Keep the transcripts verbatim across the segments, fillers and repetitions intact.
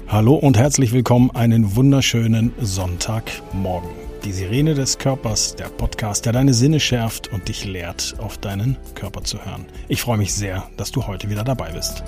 Hallo und herzlich willkommen, einen wunderschönen Sonntagmorgen. Die Sirene des Körpers, der Podcast, der deine Sinne schärft und dich lehrt, auf deinen Körper zu hören. Ich freue mich sehr, dass du heute wieder dabei bist.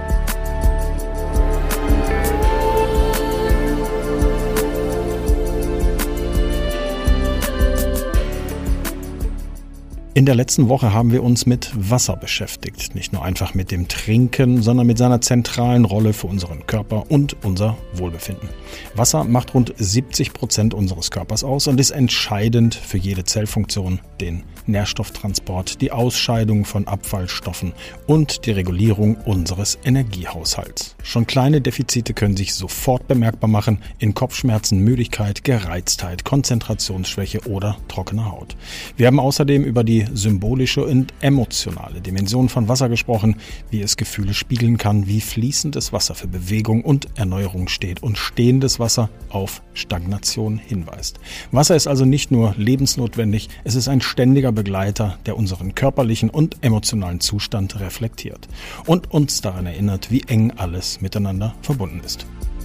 In der letzten Woche haben wir uns mit Wasser beschäftigt. Nicht nur einfach mit dem Trinken, sondern mit seiner zentralen Rolle für unseren Körper und unser Wohlbefinden. Wasser macht rund siebzig Prozent unseres Körpers aus und ist entscheidend für jede Zellfunktion, den Nährstofftransport, die Ausscheidung von Abfallstoffen und die Regulierung unseres Energiehaushalts. Schon kleine Defizite können sich sofort bemerkbar machen in Kopfschmerzen, Müdigkeit, Gereiztheit, Konzentrationsschwäche oder trockener Haut. Wir haben außerdem über die symbolische und emotionale Dimension von Wasser gesprochen, wie es Gefühle spiegeln kann, wie fließendes Wasser für Bewegung und Erneuerung steht und stehendes Wasser auf Stagnation hinweist. Wasser ist also nicht nur lebensnotwendig, es ist ein ständiger Begleiter, der unseren körperlichen und emotionalen Zustand reflektiert und uns daran erinnert, wie eng alles miteinander verbunden ist.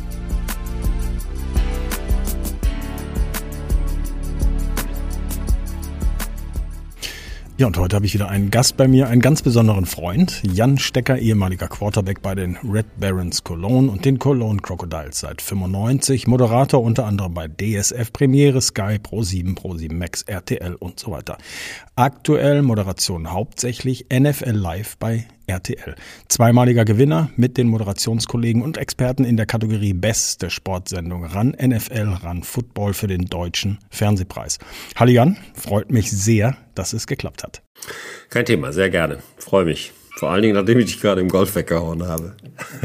Ja, und heute habe ich wieder einen Gast bei mir, einen ganz besonderen Freund, Jan Stecker, ehemaliger Quarterback bei den Red Barons Cologne und den Cologne Crocodiles seit fünfundneunzig, Moderator unter anderem bei D S F, Premiere, Sky, Pro sieben, Pro sieben Max, R T L und so weiter. Aktuell Moderation hauptsächlich N F L Live bei R T L. Zweimaliger Gewinner mit den Moderationskollegen und Experten in der Kategorie Beste Sportsendung RAN N F L, RAN Football für den Deutschen Fernsehpreis. Hallo Jan, freut mich sehr, dass es geklappt hat. Kein Thema, sehr gerne. Freue mich. Vor allen Dingen, nachdem ich dich gerade im Golf weggehauen habe.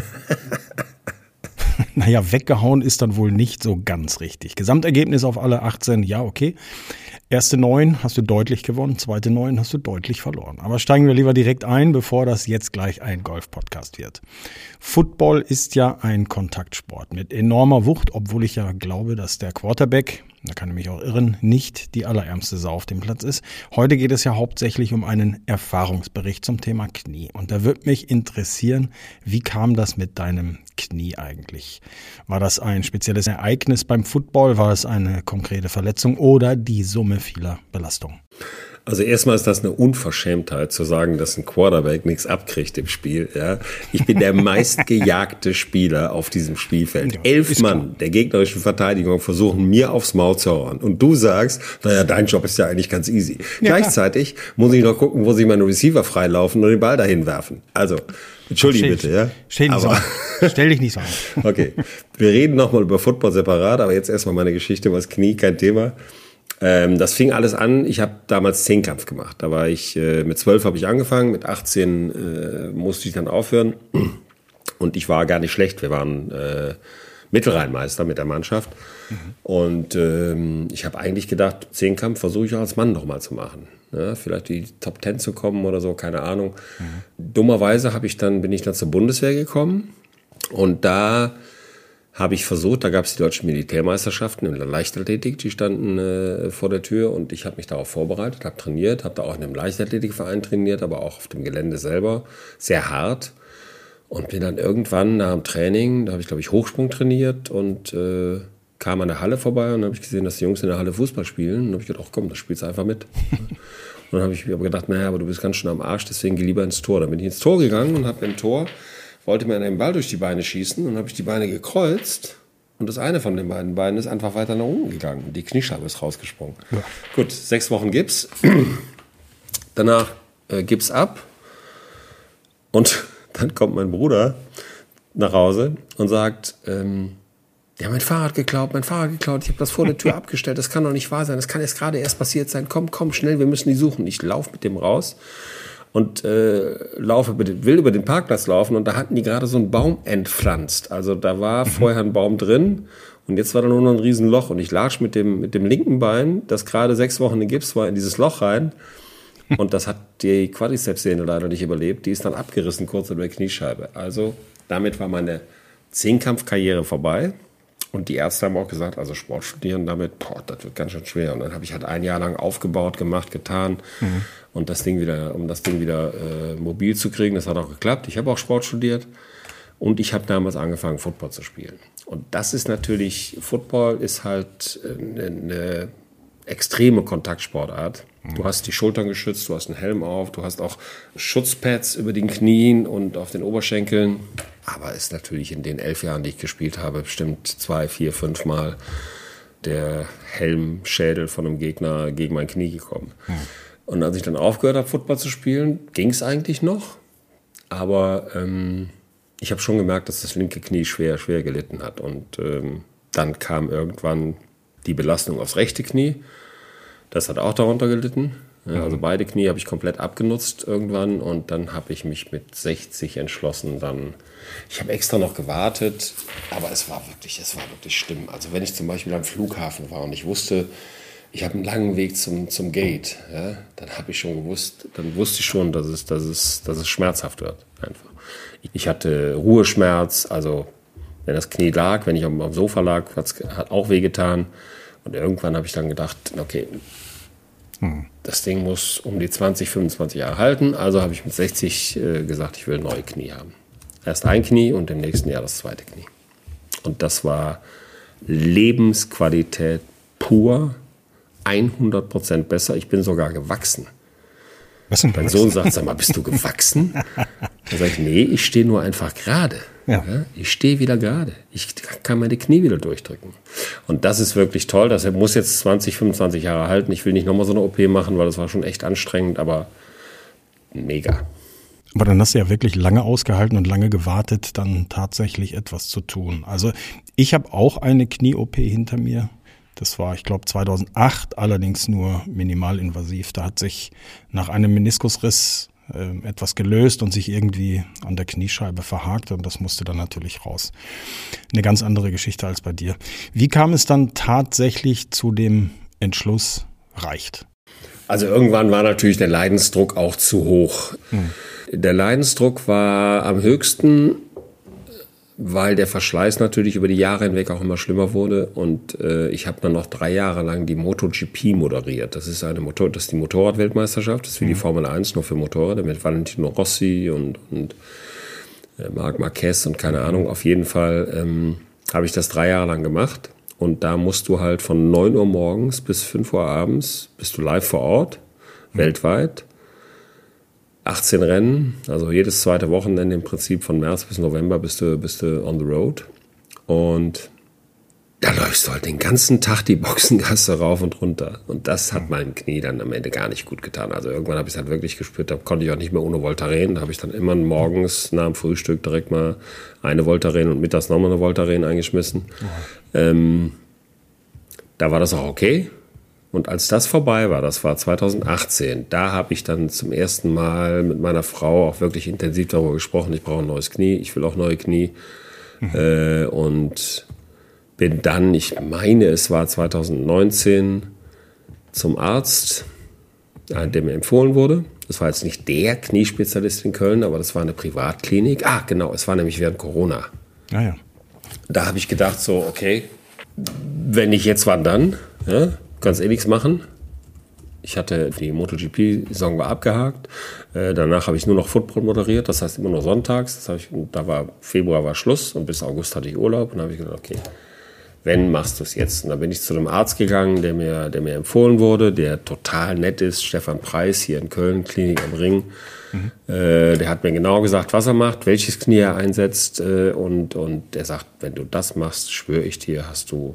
Naja, weggehauen ist dann wohl nicht so ganz richtig. Gesamtergebnis auf alle achtzehn, ja okay. Erste neun hast du deutlich gewonnen, zweite neun hast du deutlich verloren. Aber steigen wir lieber direkt ein, bevor das jetzt gleich ein Golf-Podcast wird. Football ist ja ein Kontaktsport mit enormer Wucht, obwohl ich ja glaube, dass der Quarterback, da kann ich mich auch irren, nicht die allerärmste Sau auf dem Platz ist. Heute geht es ja hauptsächlich um einen Erfahrungsbericht zum Thema Knie. Und da würde mich interessieren, wie kam das mit deinem Knie eigentlich? War das ein spezielles Ereignis beim Football? War es eine konkrete Verletzung oder die Summe vieler Belastungen? Also erstmal ist das eine Unverschämtheit zu sagen, dass ein Quarterback nichts abkriegt im Spiel. Ja, ich bin der meistgejagte Spieler auf diesem Spielfeld. Ja, Elf Mann klar. Der gegnerischen Verteidigung versuchen mir aufs Maul zu hauen. Und du sagst, naja, dein Job ist ja eigentlich ganz easy. Ja. Gleichzeitig muss ich noch gucken, wo sich meine Receiver freilaufen und den Ball dahin werfen. Also, entschuldige stell, bitte. Ja? Stell, dich aber, so stell dich nicht so an. Okay, wir reden nochmal über Football separat, aber jetzt erstmal meine Geschichte, was Knie, kein Thema. Ähm, das fing alles an, ich habe damals Zehnkampf gemacht. Da war ich, äh, mit zwölf habe ich angefangen, mit achtzehn äh, musste ich dann aufhören. Und ich war gar nicht schlecht, wir waren äh, Mittelrheinmeister mit der Mannschaft. Mhm. Und ähm, ich habe eigentlich gedacht, Zehnkampf versuche ich auch als Mann nochmal zu machen. Ja, vielleicht die Top Ten zu kommen oder so, keine Ahnung. Mhm. Dummerweise hab ich dann, bin ich dann zur Bundeswehr gekommen und da habe ich versucht, da gab es die deutschen Militärmeisterschaften in der Leichtathletik, die standen äh, vor der Tür und ich habe mich darauf vorbereitet, habe trainiert, habe da auch in einem Leichtathletikverein trainiert, aber auch auf dem Gelände selber, sehr hart und bin dann irgendwann nach dem Training, da habe ich glaube ich Hochsprung trainiert und äh, kam an der Halle vorbei und habe ich gesehen, dass die Jungs in der Halle Fußball spielen und habe ich gedacht, ach komm, das spielst du einfach mit. Und dann habe ich mir aber gedacht, naja, aber du bist ganz schön am Arsch, deswegen geh lieber ins Tor. Dann bin ich ins Tor gegangen und habe im Tor wollte mir einen Ball durch die Beine schießen und habe ich die Beine gekreuzt und das eine von den beiden Beinen ist einfach weiter nach unten gegangen. Die Kniescheibe ist rausgesprungen. Ja. Gut, sechs Wochen Gips. Danach äh, Gips ab und dann kommt mein Bruder nach Hause und sagt, ähm, die haben mein Fahrrad geklaut, mein Fahrrad geklaut, ich habe das vor der Tür abgestellt, das kann doch nicht wahr sein, das kann jetzt gerade erst passiert sein, komm, komm, schnell, wir müssen die suchen. Ich laufe mit dem raus und äh, laufe über den, will über den Parkplatz laufen und da hatten die gerade so einen Baum entpflanzt. Also da war vorher ein Baum drin und jetzt war da nur noch ein Riesenloch und ich latsch mit dem, mit dem linken Bein, das gerade sechs Wochen in Gips war, in dieses Loch rein und das hat die Quadrizepssehne leider nicht überlebt. Die ist dann abgerissen kurz über der Kniescheibe. Also damit war meine Zehnkampfkarriere vorbei. Und die Ärzte haben auch gesagt, also Sport studieren damit, boah, das wird ganz schön schwer. Und dann habe ich halt ein Jahr lang aufgebaut, gemacht, getan. Mhm. Und das Ding wieder, um das Ding wieder äh, mobil zu kriegen, das hat auch geklappt. Ich habe auch Sport studiert. Und ich habe damals angefangen, Football zu spielen. Und das ist natürlich, Football ist halt eine, eine extreme Kontaktsportart. Du hast die Schultern geschützt, du hast einen Helm auf, du hast auch Schutzpads über den Knien und auf den Oberschenkeln. Aber ist natürlich in den elf Jahren, die ich gespielt habe, bestimmt zwei, vier, fünf Mal der Helmschädel von einem Gegner gegen mein Knie gekommen. Hm. Und als ich dann aufgehört habe, Football zu spielen, ging es eigentlich noch. Aber ähm, ich habe schon gemerkt, dass das linke Knie schwer, schwer gelitten hat. Und ähm, dann kam irgendwann die Belastung aufs rechte Knie. Das hat auch darunter gelitten. Ja, also beide Knie habe ich komplett abgenutzt irgendwann. Und dann habe ich mich mit sechzig entschlossen, dann... Ich habe extra noch gewartet, aber es war wirklich, es war wirklich schlimm. Also wenn ich zum Beispiel am Flughafen war und ich wusste, ich habe einen langen Weg zum, zum Gate, ja, dann habe ich schon gewusst, dann wusste ich schon, dass es, dass es, dass es schmerzhaft wird. Einfach. Ich hatte Ruheschmerz, also wenn das Knie lag, wenn ich am, am Sofa lag, hat es auch wehgetan. Und irgendwann habe ich dann gedacht, okay, hm. das Ding muss um die zwanzig, fünfundzwanzig Jahre halten. Also habe ich mit sechzig äh, gesagt, ich will neue Knie haben. Erst ein Knie und im nächsten Jahr das zweite Knie. Und das war Lebensqualität pur, hundert Prozent besser. Ich bin sogar gewachsen. Was denn? Mein Sohn sagt, sag mal, bist du gewachsen? Dann sage ich, nee, ich stehe nur einfach gerade. Ja. Ja, ich stehe wieder gerade. Ich kann meine Knie wieder durchdrücken. Und das ist wirklich toll. Das muss jetzt zwanzig, fünfundzwanzig Jahre halten. Ich will nicht nochmal so eine O P machen, weil das war schon echt anstrengend, aber mega. Aber dann hast du ja wirklich lange ausgehalten und lange gewartet, dann tatsächlich etwas zu tun. Also ich habe auch eine Knie-O P hinter mir. Das war, ich glaube, zweitausendacht, allerdings nur minimalinvasiv. Da hat sich nach einem Meniskusriss äh, etwas gelöst und sich irgendwie an der Kniescheibe verhakt und das musste dann natürlich raus. Eine ganz andere Geschichte als bei dir. Wie kam es dann tatsächlich zu dem Entschluss, reicht? Also irgendwann war natürlich der Leidensdruck auch zu hoch. Hm. Der Leidensdruck war am höchsten, weil der Verschleiß natürlich über die Jahre hinweg auch immer schlimmer wurde. Und äh, ich habe dann noch drei Jahre lang die MotoGP moderiert. Das ist eine Motor, das ist die Motorradweltmeisterschaft. Das ist wie mhm. die Formel eins, nur für Motorräder mit Valentino Rossi und, und äh, Marc Marquez und keine Ahnung. Auf jeden Fall ähm, habe ich das drei Jahre lang gemacht. Und da musst du halt von neun Uhr morgens bis fünf Uhr abends bist du live vor Ort, mhm. weltweit. achtzehn Rennen, also jedes zweite Wochenende im Prinzip von März bis November bist du, bist du on the road. Und da läufst du halt den ganzen Tag die Boxengasse rauf und runter. Und das hat meinem Knie dann am Ende gar nicht gut getan. Also irgendwann habe ich es halt wirklich gespürt, da konnte ich auch nicht mehr ohne Voltaren. Da habe ich dann immer morgens nach dem Frühstück direkt mal eine Voltaren und mittags nochmal eine Voltaren eingeschmissen. Ja. Ähm, da war das auch okay. Und als das vorbei war, das war zweitausendachtzehn, da habe ich dann zum ersten Mal mit meiner Frau auch wirklich intensiv darüber gesprochen, ich brauche ein neues Knie, ich will auch neue Knie. Mhm. Äh, und bin dann, ich meine, es war zweitausendneunzehn, zum Arzt, der mir empfohlen wurde. Das war jetzt nicht der Kniespezialist in Köln, aber das war eine Privatklinik. Ah, genau, es war nämlich während Corona. Ah, ja. Da habe ich gedacht so, okay, wenn nicht jetzt, wann dann? Ja? Kannst eh nichts machen. Ich hatte die MotoGP-Saison war abgehakt. Äh, danach habe ich nur noch Football moderiert, das heißt immer nur sonntags. Das habe ich, da war Februar war Schluss und bis August hatte ich Urlaub. Und dann habe ich gedacht, okay, wenn, machst du es jetzt. Und dann bin ich zu einem Arzt gegangen, der mir, der mir empfohlen wurde, der total nett ist, Stefan Preis hier in Köln, Klinik am Ring. Mhm. Äh, der hat mir genau gesagt, was er macht, welches Knie er einsetzt. Äh, und, und er sagt, wenn du das machst, schwöre ich dir, hast du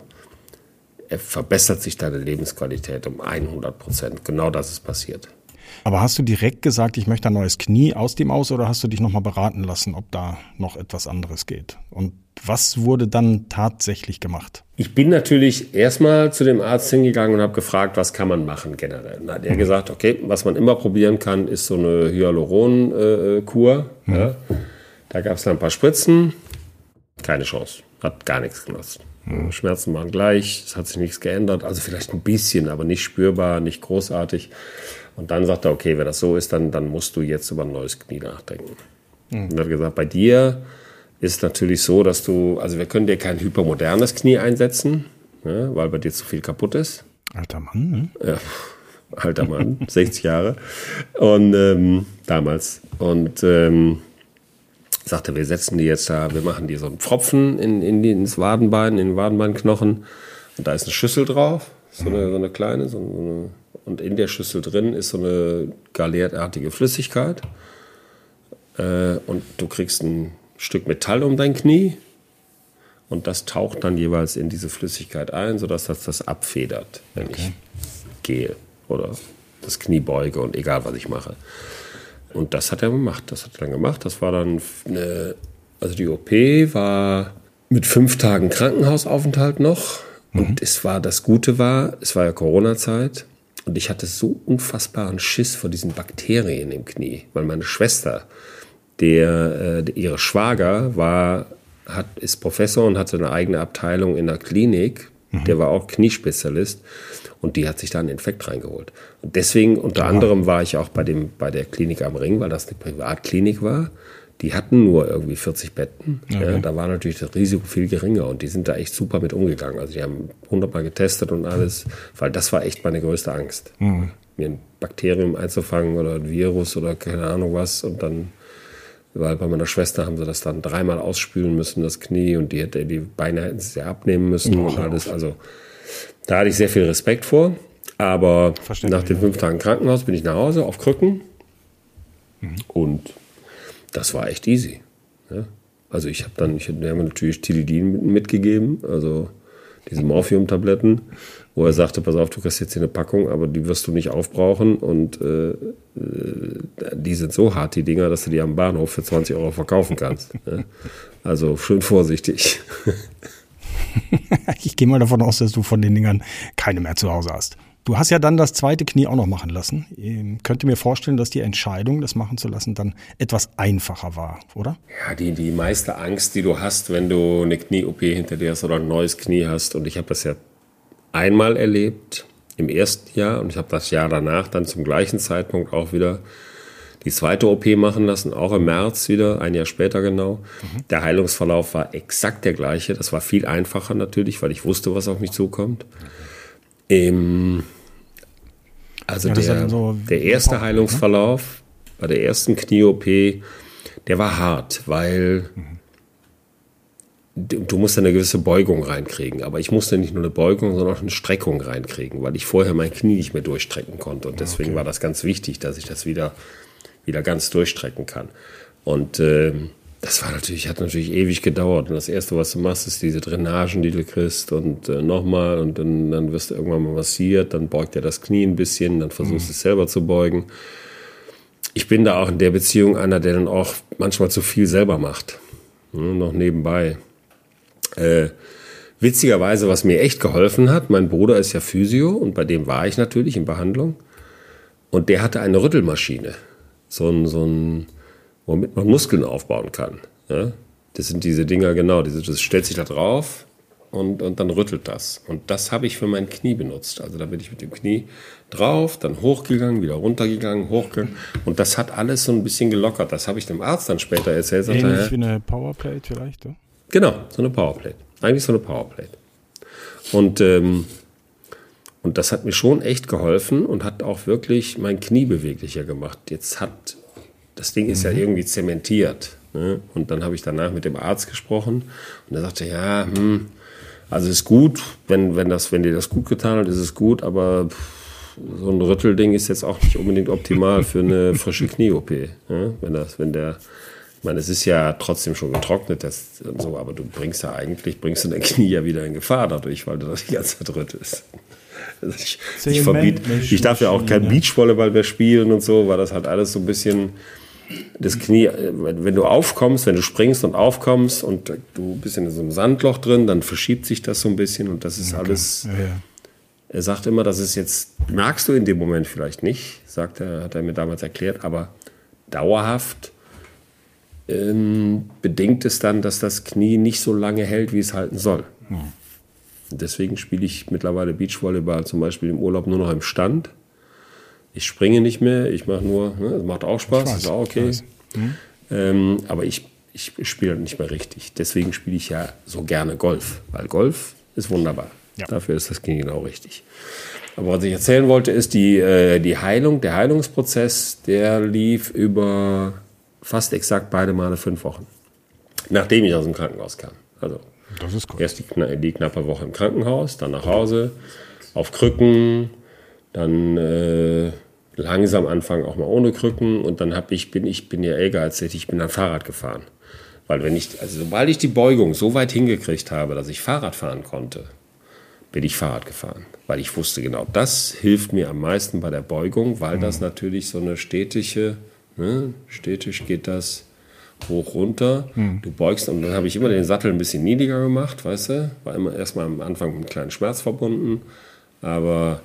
verbessert sich deine Lebensqualität um hundert Prozent. Genau das ist passiert. Aber hast du direkt gesagt, ich möchte ein neues Knie aus dem aus oder hast du dich nochmal beraten lassen, ob da noch etwas anderes geht? Und was wurde dann tatsächlich gemacht? Ich bin natürlich erstmal zu dem Arzt hingegangen und habe gefragt, was kann man machen generell. Dann hat er mhm. gesagt, okay, was man immer probieren kann, ist so eine Hyaluron-Kur. Mhm. Ja. Da gab es dann ein paar Spritzen. Keine Chance. Hat gar nichts genutzt. Mhm. Schmerzen waren gleich, es hat sich nichts geändert, also vielleicht ein bisschen, aber nicht spürbar, nicht großartig. Und dann sagt er, okay, wenn das so ist, dann, dann musst du jetzt über ein neues Knie nachdenken. Mhm. Und er hat gesagt, bei dir ist natürlich so, dass du, also wir können dir kein hypermodernes Knie einsetzen, ja, weil bei dir zu viel kaputt ist. Alter Mann, ne? Ja, alter Mann, sechzig Jahre. Und ähm, damals. Und ähm, Sagte, wir setzen die jetzt da, wir machen die so einen Pfropfen in, in die, ins Wadenbein, in den Wadenbeinknochen. Und da ist eine Schüssel drauf, so eine, so eine kleine, so eine, und in der Schüssel drin ist so eine galertartige Flüssigkeit. Äh, und du kriegst ein Stück Metall um dein Knie. Und das taucht dann jeweils in diese Flüssigkeit ein, sodass das das abfedert, wenn okay. ich gehe oder das Knie beuge und egal, was ich mache. Und das hat er gemacht. Das hat er dann gemacht. Das war dann eine, also die O P war mit fünf Tagen Krankenhausaufenthalt noch. Mhm. Und es war, das Gute war, es war ja Corona-Zeit. Und ich hatte so unfassbaren Schiss vor diesen Bakterien im Knie. Weil meine Schwester, der, äh, ihre Schwager war, hat, ist Professor und hatte eine eigene Abteilung in der Klinik. Mhm. Der war auch Kniespezialist. Und die hat sich da einen Infekt reingeholt. Und deswegen, unter ja. anderem, war ich auch bei, dem, bei der Klinik am Ring, weil das eine Privatklinik war. Die hatten nur irgendwie vierzig Betten. Okay. Ja, da war natürlich das Risiko viel geringer. Und die sind da echt super mit umgegangen. Also die haben hundertmal getestet und alles. Weil das war echt meine größte Angst. Mhm. Mir ein Bakterium einzufangen oder ein Virus oder keine Ahnung was. Und dann, weil bei meiner Schwester haben sie das dann dreimal ausspülen müssen, das Knie. Und die, hätte, die Beine hätten sie ja abnehmen müssen oh, und alles. Also da hatte ich sehr viel Respekt vor, aber nach den fünf Tagen Krankenhaus bin ich nach Hause auf Krücken mhm. und das war echt easy. Ja? Also ich habe dann, ich habe mir natürlich Tilidin mitgegeben, also diese Morphium-Tabletten, wo er sagte, pass auf, du kriegst jetzt hier eine Packung, aber die wirst du nicht aufbrauchen und äh, die sind so hart, die Dinger, dass du die am Bahnhof für zwanzig Euro verkaufen kannst. Ja? Also schön vorsichtig. Ich gehe mal davon aus, dass du von den Dingern keine mehr zu Hause hast. Du hast ja dann das zweite Knie auch noch machen lassen. Ich könnte mir vorstellen, dass die Entscheidung, das machen zu lassen, dann etwas einfacher war, oder? Ja, die, die meiste Angst, die du hast, wenn du eine Knie-O P hinter dir hast oder ein neues Knie hast. Und ich habe das ja einmal erlebt im ersten Jahr und ich habe das Jahr danach dann zum gleichen Zeitpunkt auch wieder die zweite O P machen lassen, auch im März wieder, ein Jahr später genau. Mhm. Der Heilungsverlauf war exakt der gleiche. Das war viel einfacher natürlich, weil ich wusste, was auf mich zukommt. Ähm, also ja, der, so der erste Heilungsverlauf ne? bei der ersten Knie-O P, der war hart, weil mhm. du, du musst eine gewisse Beugung reinkriegen. Aber ich musste nicht nur eine Beugung, sondern auch eine Streckung reinkriegen, weil ich vorher mein Knie nicht mehr durchstrecken konnte. Und deswegen okay. war das ganz wichtig, dass ich das wieder wieder ganz durchstrecken kann. Und äh, das war natürlich, hat natürlich ewig gedauert. Und das Erste, was du machst, ist diese Drainagen, die du kriegst und äh, nochmal und dann, dann wirst du irgendwann mal massiert, dann beugt er das Knie ein bisschen, dann versuchst du mhm. es selber zu beugen. Ich bin da auch in der Beziehung einer, der dann auch manchmal zu viel selber macht. Hm, noch nebenbei. Äh, witzigerweise, was mir echt geholfen hat, mein Bruder ist ja Physio und bei dem war ich natürlich in Behandlung und der hatte eine Rüttelmaschine. So ein, so ein, womit man Muskeln aufbauen kann. Ja? Das sind diese Dinger, genau, diese, das stellt sich da drauf und, und dann rüttelt das. Und das habe ich für mein Knie benutzt. Also da bin ich mit dem Knie drauf, dann hochgegangen, wieder runtergegangen, hochgegangen. Und das hat alles so ein bisschen gelockert. Das habe ich dem Arzt dann später erzählt. Ähnlich sagte, wie eine Powerplate vielleicht, oder? Genau, so eine Powerplate. Eigentlich so eine Powerplate. Und ähm, Und das hat mir schon echt geholfen und hat auch wirklich mein Knie beweglicher gemacht. Jetzt hat, das Ding ist mhm. ja irgendwie zementiert. Ne? Und dann habe ich danach mit dem Arzt gesprochen und er sagte, ja, hm, also ist gut, wenn, wenn, das, wenn dir das gut getan hat, ist es gut, aber pff, so ein Rüttelding ist jetzt auch nicht unbedingt optimal für eine frische Knie-O P. Ne? Wenn das, wenn der, ich meine, es ist ja trotzdem schon getrocknet, das und so, aber du bringst ja eigentlich, bringst du dein Knie ja wieder in Gefahr dadurch, weil du das die ganze Zeit rüttelst. Also ich, ich, verbiet, ich darf ja auch kein Beachvolleyball mehr spielen und so, weil das halt alles so ein bisschen das Knie, wenn du aufkommst, wenn du springst und aufkommst und du bist in so einem Sandloch drin, dann verschiebt sich das so ein bisschen und das ist okay. alles, ja, ja. Er sagt immer, das ist jetzt, merkst du in dem Moment vielleicht nicht, sagt er, hat er mir damals erklärt, aber dauerhaft ähm, bedingt es dann, dass das Knie nicht so lange hält, wie es halten soll. Hm. Deswegen spiele ich mittlerweile Beachvolleyball zum Beispiel im Urlaub nur noch im Stand. Ich springe nicht mehr, ich mache nur, ne, das macht auch Spaß, weiß, ist auch okay. Mhm. Ähm, aber ich, ich spiele nicht mehr richtig. Deswegen spiele ich ja so gerne Golf, weil Golf ist wunderbar. Ja. Dafür ist das Knie genau richtig. Aber was ich erzählen wollte, ist die, äh, die Heilung, der Heilungsprozess, der lief über fast exakt beide Male fünf Wochen, nachdem ich aus dem Krankenhaus kam. Also das ist cool. Erst die, die knappe Woche im Krankenhaus, dann nach Hause, auf Krücken, dann äh, langsam anfangen auch mal ohne Krücken und dann hab ich, bin ich bin ja ehrgeizig, ich bin dann Fahrrad gefahren. Weil wenn ich, also sobald ich die Beugung so weit hingekriegt habe, dass ich Fahrrad fahren konnte, bin ich Fahrrad gefahren. Weil ich wusste genau, das hilft mir am meisten bei der Beugung, weil das natürlich so eine stetige, ne, stetig geht das hoch, runter. Hm. Du beugst und dann habe ich immer den Sattel ein bisschen niedriger gemacht, weißt du? War immer erstmal am Anfang mit einem kleinen Schmerz verbunden. Aber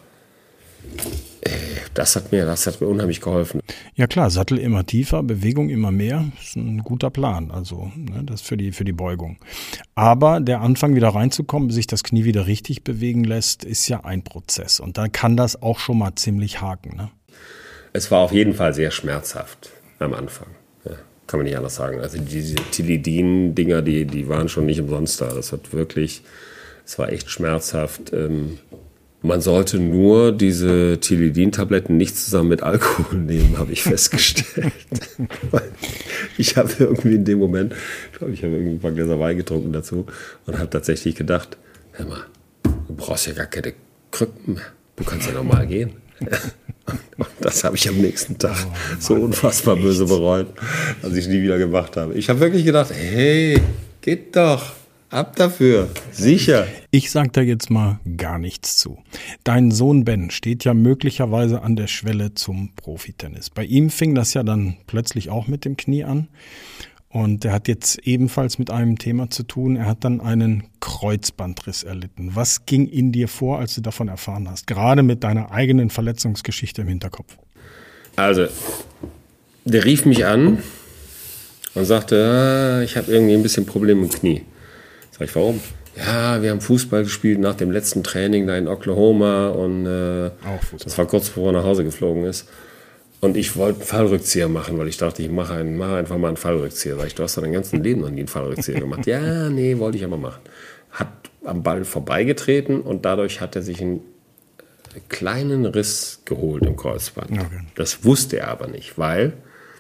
äh, das hat mir, das hat mir unheimlich geholfen. Ja klar, Sattel immer tiefer, Bewegung immer mehr. Ist ein guter Plan, also ne, das für die, für die Beugung. Aber der Anfang wieder reinzukommen, bis sich das Knie wieder richtig bewegen lässt, ist ja ein Prozess. Und da kann das auch schon mal ziemlich haken. Ne? Es war auf jeden Fall sehr schmerzhaft am Anfang. Ja, kann man nicht anders sagen. Also diese Tilidin-Dinger, die, die waren schon nicht umsonst da. Das hat wirklich, es war echt schmerzhaft. Ähm, Man sollte nur diese Tilidin-Tabletten nicht zusammen mit Alkohol nehmen, habe ich festgestellt. Ich habe irgendwie in dem Moment, ich glaube, ich habe irgendwie ein paar Gläser Wein getrunken dazu und habe tatsächlich gedacht, hör mal, du brauchst ja gar keine Krücken mehr. Du kannst ja normal gehen. Und das habe ich am nächsten Tag oh, so unfassbar echt böse bereut, dass ich es nie wieder gemacht habe. Ich habe wirklich gedacht, hey, geht doch. Ab dafür, sicher. Ich sag da jetzt mal gar nichts zu. Dein Sohn Ben steht ja möglicherweise an der Schwelle zum Profitennis. Bei ihm fing das ja dann plötzlich auch mit dem Knie an. Und er hat jetzt ebenfalls mit einem Thema zu tun. Er hat dann einen Kreuzbandriss erlitten. Was ging in dir vor, als du davon erfahren hast? Gerade mit deiner eigenen Verletzungsgeschichte im Hinterkopf. Also, der rief mich an und sagte, ah, ich habe irgendwie ein bisschen Probleme im Knie. Sag ich, warum? Ja, wir haben Fußball gespielt nach dem letzten Training da in Oklahoma und äh, das war kurz bevor er nach Hause geflogen ist. Und ich wollte einen Fallrückzieher machen, weil ich dachte, ich mache, einen, mache einfach mal einen Fallrückzieher. Sag ich, du hast doch dein ganzes Leben noch nie einen Fallrückzieher gemacht. Ja, nee, wollte ich aber machen. Hat am Ball vorbeigetreten und dadurch hat er sich einen kleinen Riss geholt im Kreuzband. Okay. Das wusste er aber nicht, weil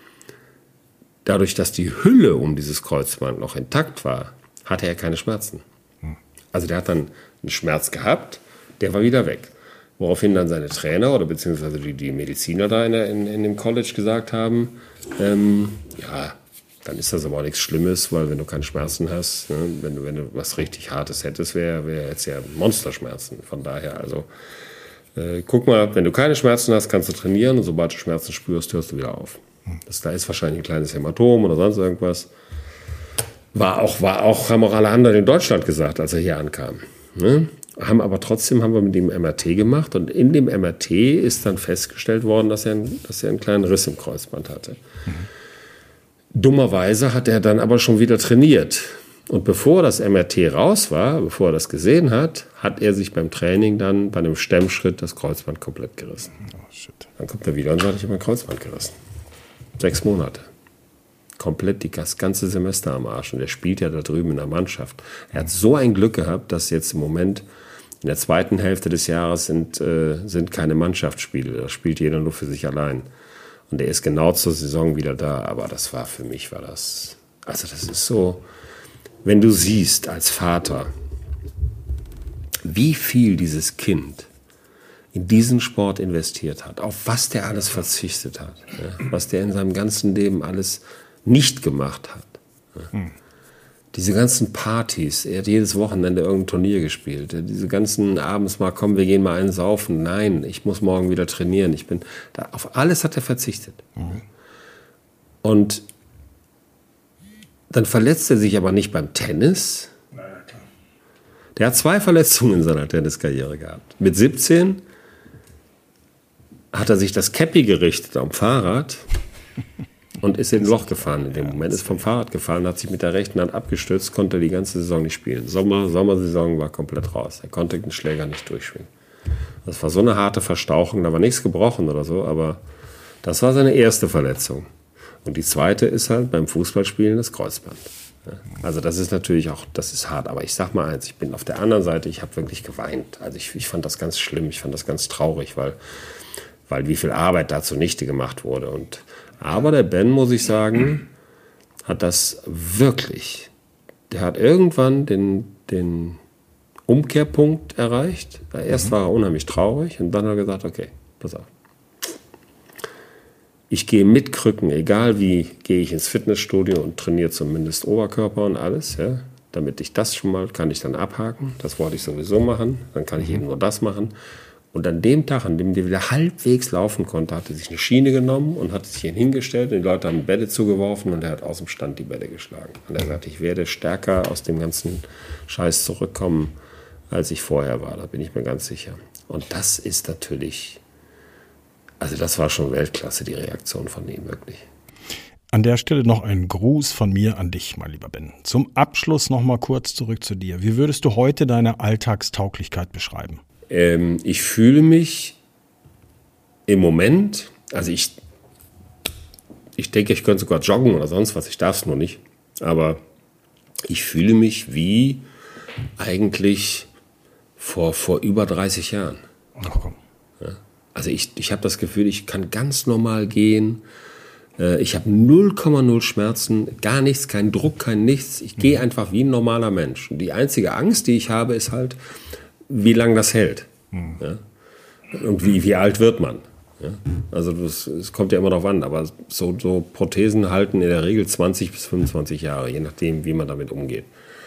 dadurch, dass die Hülle um dieses Kreuzband noch intakt war, hatte er keine Schmerzen. Also der hat dann einen Schmerz gehabt, der war wieder weg. Woraufhin dann seine Trainer oder beziehungsweise die, die Mediziner da in, der, in, in dem College gesagt haben, ähm, ja, dann ist das aber auch nichts Schlimmes, weil wenn du keine Schmerzen hast, ne, wenn, du, wenn du was richtig Hartes hättest, wäre wär jetzt ja Monsterschmerzen. Von daher, also äh, guck mal, wenn du keine Schmerzen hast, kannst du trainieren und sobald du Schmerzen spürst, hörst du wieder auf. Das, da ist wahrscheinlich ein kleines Hämatom oder sonst irgendwas. War auch, war auch, haben auch alle anderen in Deutschland gesagt, als er hier ankam. Ne? Haben aber trotzdem haben wir mit ihm M R T gemacht und in dem M R T ist dann festgestellt worden, dass er, ein, dass er einen kleinen Riss im Kreuzband hatte. Mhm. Dummerweise hat er dann aber schon wieder trainiert. Und bevor das M R T raus war, bevor er das gesehen hat, hat er sich beim Training dann bei einem Stemmschritt das Kreuzband komplett gerissen. Oh, shit. Dann kommt er wieder und sagt, ich habe mein Kreuzband gerissen. Sechs Monate. Komplett die, das ganze Semester am Arsch. Und er spielt ja da drüben in der Mannschaft. Er hat so ein Glück gehabt, dass jetzt im Moment in der zweiten Hälfte des Jahres sind, äh, sind keine Mannschaftsspiele. Da spielt jeder nur für sich allein. Und er ist genau zur Saison wieder da. Aber das war für mich, war das, also das ist so, wenn du siehst als Vater, wie viel dieses Kind in diesen Sport investiert hat, auf was der alles verzichtet hat, ja, was der in seinem ganzen Leben alles nicht gemacht hat. Ja. Hm. Diese ganzen Partys, er hat jedes Wochenende irgendein Turnier gespielt. Diese ganzen abends mal, komm, wir gehen mal einen saufen. Nein, ich muss morgen wieder trainieren. Ich bin da, auf alles hat er verzichtet. Mhm. Und dann verletzt er sich aber nicht beim Tennis. Na ja, klar. Der hat zwei Verletzungen in seiner Tenniskarriere gehabt. Mit siebzehn hat er sich das Käppi gerichtet am Fahrrad und ist in ein Loch gefahren in dem Moment, ist vom Fahrrad gefallen, hat sich mit der rechten Hand abgestürzt, konnte die ganze Saison nicht spielen. Sommer, Sommersaison war komplett raus. Er konnte den Schläger nicht durchschwingen. Das war so eine harte Verstauchung, da war nichts gebrochen oder so, aber das war seine erste Verletzung. Und die zweite ist halt beim Fußballspielen das Kreuzband. Also das ist natürlich auch, das ist hart, aber ich sag mal eins, ich bin auf der anderen Seite, ich habe wirklich geweint. Also ich, ich fand das ganz schlimm, ich fand das ganz traurig, weil, weil wie viel Arbeit da zunichte gemacht wurde und Aber der Ben, muss ich sagen, hat das wirklich, der hat irgendwann den, den Umkehrpunkt erreicht. Erst mhm. war er unheimlich traurig und dann hat er gesagt, okay, pass auf. Ich gehe mit Krücken, egal wie, gehe ich ins Fitnessstudio und trainiere zumindest Oberkörper und alles, ja. Damit ich das schon mal, kann ich dann abhaken. Das wollte ich sowieso machen. Dann kann ich eben nur das machen. Und an dem Tag, an dem der wieder halbwegs laufen konnte, hat er sich eine Schiene genommen und hat sich hingestellt. Und die Leute haben Bälle zugeworfen und er hat aus dem Stand die Bälle geschlagen. Und er sagt, ich werde stärker aus dem ganzen Scheiß zurückkommen, als ich vorher war. Da bin ich mir ganz sicher. Und das ist natürlich, also das war schon Weltklasse, die Reaktion von ihm, wirklich. An der Stelle noch ein Gruß von mir an dich, mein lieber Ben. Zum Abschluss noch mal kurz zurück zu dir. Wie würdest du heute deine Alltagstauglichkeit beschreiben? Ähm, ich fühle mich im Moment, also ich, ich denke, ich könnte sogar joggen oder sonst was, ich darf es nur nicht, aber ich fühle mich wie eigentlich vor, vor über dreißig Jahren. Ach komm. Ja, also ich, ich habe das Gefühl, ich kann ganz normal gehen. Ich habe null Komma null Schmerzen, gar nichts, kein Druck, kein nichts. Ich gehe einfach wie ein normaler Mensch. Und die einzige Angst, die ich habe, ist halt, wie lange das hält. Mhm. Ja? Und wie, wie alt wird man. Ja? Also das, das kommt ja immer darauf an. Aber so, so Prothesen halten in der Regel zwanzig bis fünfundzwanzig Jahre, je nachdem, wie man damit umgeht.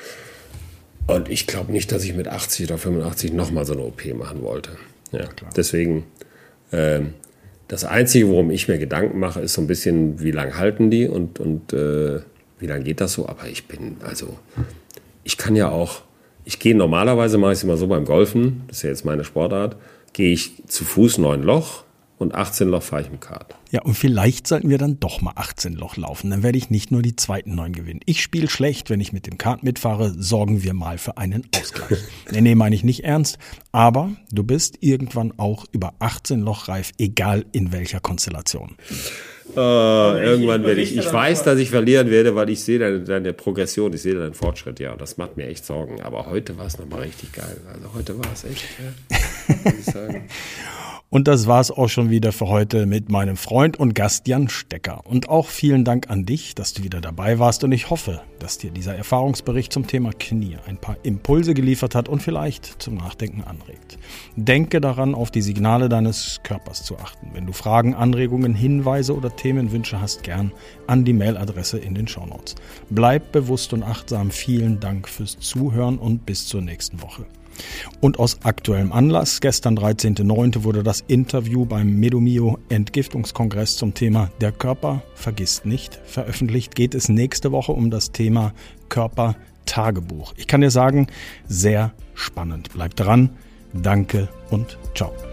Und ich glaube nicht, dass ich mit achtzig oder fünfundachtzig nochmal so eine O P machen wollte. Ja? Deswegen... Ähm, Das Einzige, worum ich mir Gedanken mache, ist so ein bisschen, wie lange halten die und, und äh, wie lange geht das so. Aber ich bin, also, ich kann ja auch, ich gehe normalerweise, mache ich es immer so beim Golfen, das ist ja jetzt meine Sportart, gehe ich zu Fuß neun Loch und achtzehn Loch fahre ich im Kart. Ja, und vielleicht sollten wir dann doch mal achtzehn Loch laufen. Dann werde ich nicht nur die zweiten neun gewinnen. Ich spiele schlecht, wenn ich mit dem Kart mitfahre. Sorgen wir mal für einen Ausgleich. nee, nee, meine ich nicht ernst. Aber du bist irgendwann auch über achtzehn Loch reif, egal in welcher Konstellation. Oh, irgendwann werde ich, ich weiß, dass ich verlieren werde, weil ich sehe deine, deine Progression, ich sehe deinen Fortschritt, ja. Und das macht mir echt Sorgen. Aber heute war es nochmal richtig geil. Also heute war es echt, ja, muss ich sagen. Und das war's auch schon wieder für heute mit meinem Freund und Gast Jan Stecker. Und auch vielen Dank an dich, dass du wieder dabei warst. Und ich hoffe, dass dir dieser Erfahrungsbericht zum Thema Knie ein paar Impulse geliefert hat und vielleicht zum Nachdenken anregt. Denke daran, auf die Signale deines Körpers zu achten. Wenn du Fragen, Anregungen, Hinweise oder Themenwünsche hast, gern an die Mailadresse in den Shownotes. Bleib bewusst und achtsam. Vielen Dank fürs Zuhören und bis zur nächsten Woche. Und aus aktuellem Anlass, gestern dreizehnten neunten wurde das Interview beim Medomio Entgiftungskongress zum Thema Der Körper vergisst nicht veröffentlicht. Geht es nächste Woche um das Thema Körpertagebuch. Ich kann dir sagen, sehr spannend. Bleib dran. Danke und ciao.